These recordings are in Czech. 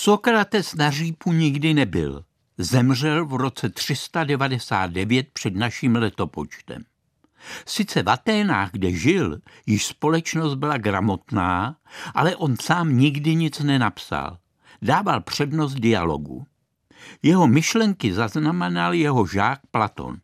Sokrates na Řípu nikdy nebyl. Zemřel v roce 399 před naším letopočtem. Sice v Aténách, kde žil, již společnost byla gramotná, ale on sám nikdy nic nenapsal. Dával přednost dialogu. Jeho myšlenky zaznamenal jeho žák Platon.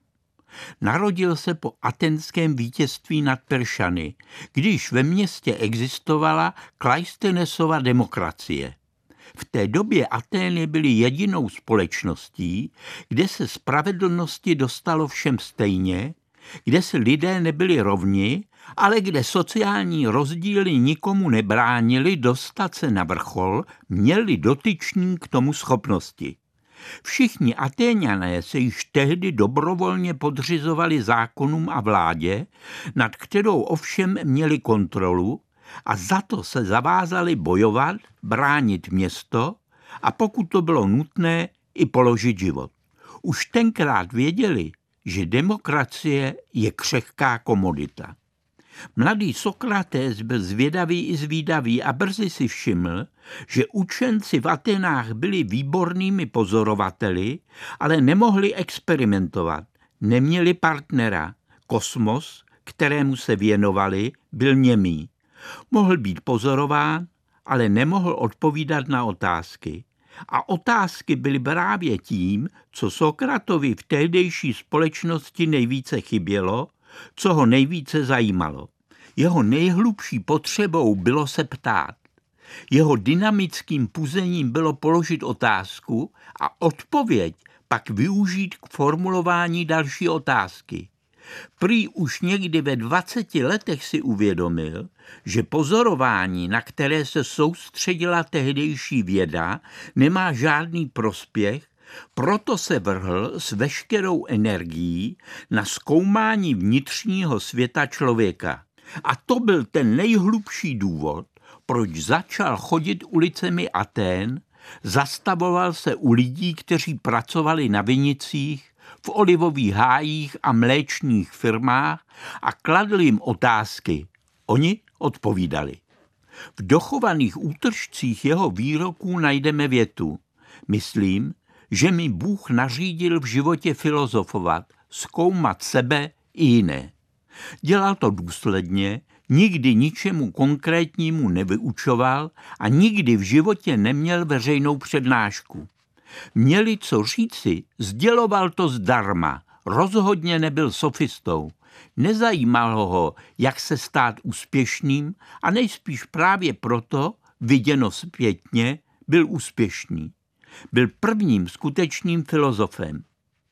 Narodil se po atenském vítězství nad Peršany, když ve městě existovala Kleisthenesova demokracie. V té době Atény byly jedinou společností, kde se spravedlnosti dostalo všem stejně, kde se lidé nebyli rovni, ale kde sociální rozdíly nikomu nebránili dostat se na vrchol, měli dotyční k tomu schopnosti. Všichni Atéňané se již tehdy dobrovolně podřizovali zákonům a vládě, nad kterou ovšem měli kontrolu, a za to se zavázali bojovat, bránit město a pokud to bylo nutné, i položit život. Už tenkrát věděli, že demokracie je křehká komodita. Mladý Sokrates byl zvědavý i zvídavý a brzy si všiml, že učenci v Atenách byli výbornými pozorovateli, ale nemohli experimentovat, neměli partnera. Kosmos, kterému se věnovali, byl němý. Mohl být pozorován, ale nemohl odpovídat na otázky. A otázky byly právě tím, co Sokratovi v tehdejší společnosti nejvíce chybělo, co ho nejvíce zajímalo. Jeho nejhlubší potřebou bylo se ptát. Jeho dynamickým puzením bylo položit otázku a odpověď pak využít k formulování další otázky. Prý už někdy ve 20 letech si uvědomil, že pozorování, na které se soustředila tehdejší věda, nemá žádný prospěch, proto se vrhl s veškerou energií na zkoumání vnitřního světa člověka. A to byl ten nejhlubší důvod, proč začal chodit ulicemi Atén, zastavoval se u lidí, kteří pracovali na vinicích, v olivových hájích a mléčných firmách a kladl jim otázky. Oni odpovídali. V dochovaných útržcích jeho výroků najdeme větu. Myslím, že mi Bůh nařídil v životě filozofovat, zkoumat sebe i jiné. Dělal to důsledně, nikdy ničemu konkrétnímu nevyučoval a nikdy v životě neměl veřejnou přednášku. Měli co říci, sděloval to zdarma, rozhodně nebyl sofistou. Nezajímalo ho, jak se stát úspěšným a nejspíš právě proto, viděno zpětně, byl úspěšný. Byl prvním skutečným filozofem.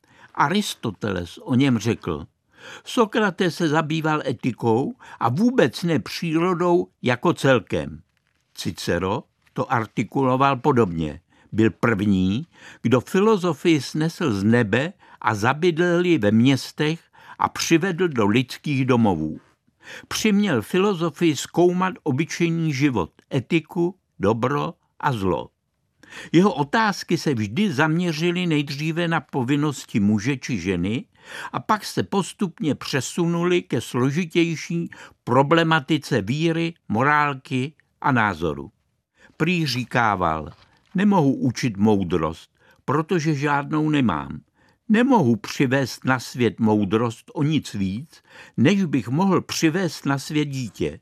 Aristoteles o něm řekl, Sokrates se zabýval etikou a vůbec ne přírodou jako celkem. Cicero to artikuloval podobně. Byl první, kdo filozofii snesl z nebe a zabydlel ji ve městech a přivedl do lidských domovů. Přiměl filozofii zkoumat obyčejný život, etiku, dobro a zlo. Jeho otázky se vždy zaměřily nejdříve na povinnosti muže či ženy a pak se postupně přesunuly ke složitější problematice víry, morálky a názoru. Prý říkával, nemohu učit moudrost, protože žádnou nemám. Nemohu přivést na svět moudrost o nic víc, než bych mohl přivést na svět dítě.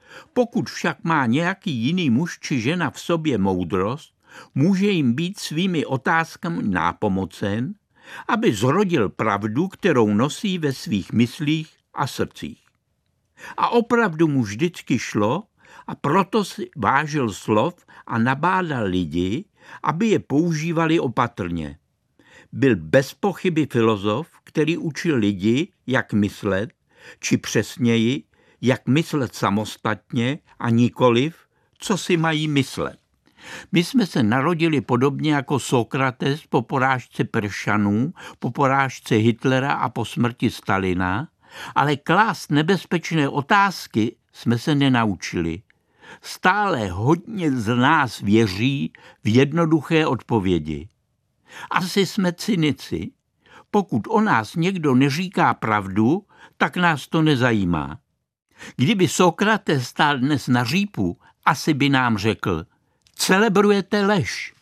Pokud však má nějaký jiný muž či žena v sobě moudrost, může jim být svými otázkami nápomocen, aby zrodil pravdu, kterou nosí ve svých myslích a srdcích. A opravdu mu vždycky šlo, a proto si vážil slov a nabádal lidi, aby je používali opatrně. Byl bez pochyby filozof, který učil lidi, jak myslet, či přesněji, jak myslet samostatně a nikoliv, co si mají myslet. My jsme se narodili podobně jako Sokrates po porážce Peršanů, po porážce Hitlera a po smrti Stalina, ale klást nebezpečné otázky jsme se nenaučili. Stále hodně z nás věří v jednoduché odpovědi. Asi jsme cynici. Pokud o nás někdo neříká pravdu, tak nás to nezajímá. Kdyby Sokrates stál dnes na Řípu, asi by nám řekl, celebrujete lež.